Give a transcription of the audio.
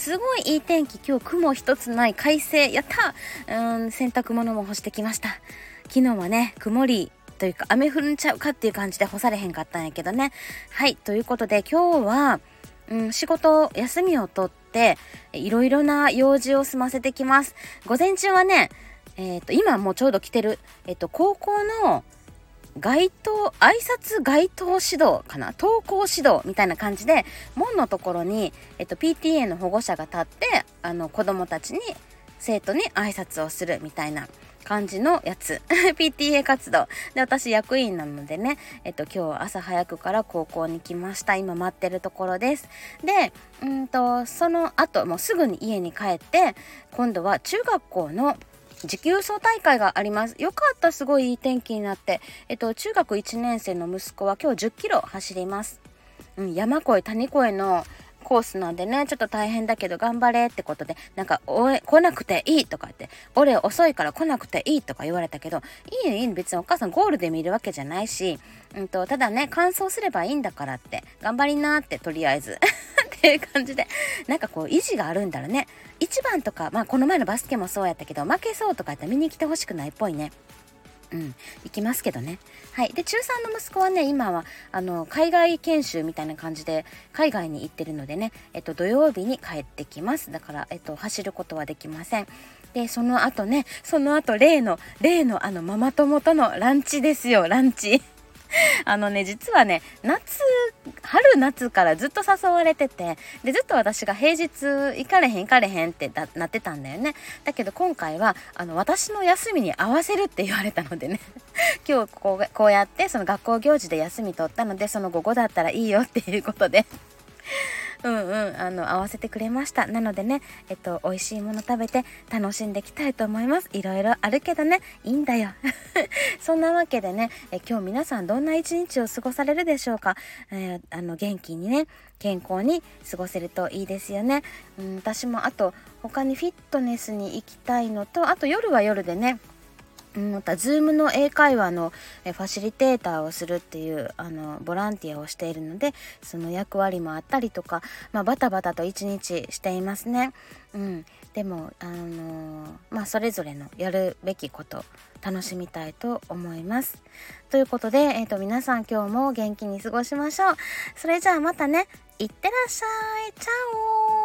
すごいいい天気。今日雲一つない快晴。やった。洗濯物も干してきました。昨日はね、曇りというか雨降るんちゃうかっていう感じで干されへんかったんやけどね。はい、ということで今日は、仕事休みを取っていろいろな用事を済ませてきます。午前中はね、今もうちょうど来てる、高校の挨拶街頭指導かな、登校指導みたいな感じで門のところに、PTA の保護者が立って子供たちに生徒に挨拶をするみたいな感じのやつPTA 活動で、私役員なのでね、今日朝早くから高校に来ました。今待ってるところです。でその後もうすぐに家に帰って、今度は中学校の持久走大会があります。よかった、すごいいい天気になって。中学1年生の息子は今日10キロ走ります。山越え谷越えのコースなんでね、ちょっと大変だけど頑張れってことで、なんか来なくていいとか言って、俺遅いから来なくていいとか言われたけど、いい別にお母さんゴールで見るわけじゃないし、ただね完走すればいいんだからって、頑張りなってとりあえずっていう感じで、なんかこう意地があるんだろうね。1番とか、この前のバスケもそうやったけど、負けそうとか言ったら見に来てほしくないっぽいね。行きますけどね。はい。で、中3の息子はね、今は海外研修みたいな感じで海外に行ってるのでね、土曜日に帰ってきます。だから、走ることはできません。で、その後例のママ友とのランチですよ、ランチ。実はね、春夏からずっと誘われてて、でずっと私が平日行かれへんってなってたんだよね。だけど今回は私の休みに合わせるって言われたのでね今日こうやってその学校行事で休み取ったので、その午後だったらいいよっていうことで合わせてくれました。なのでね、美味しいもの食べて楽しんでいきたいと思います。いろいろあるけどね、いいんだよそんなわけでね、今日皆さんどんな一日を過ごされるでしょうか。元気にね、健康に過ごせるといいですよね。私もあと他にフィットネスに行きたいのと、あと夜は夜でね、また Zoom の英会話のファシリテーターをするっていうボランティアをしているので、その役割もあったりとか、バタバタと一日していますね。でもそれぞれのやるべきこと楽しみたいと思います。ということで、皆さん今日も元気に過ごしましょう。それじゃあまたね、いってらっしゃい。チャオ。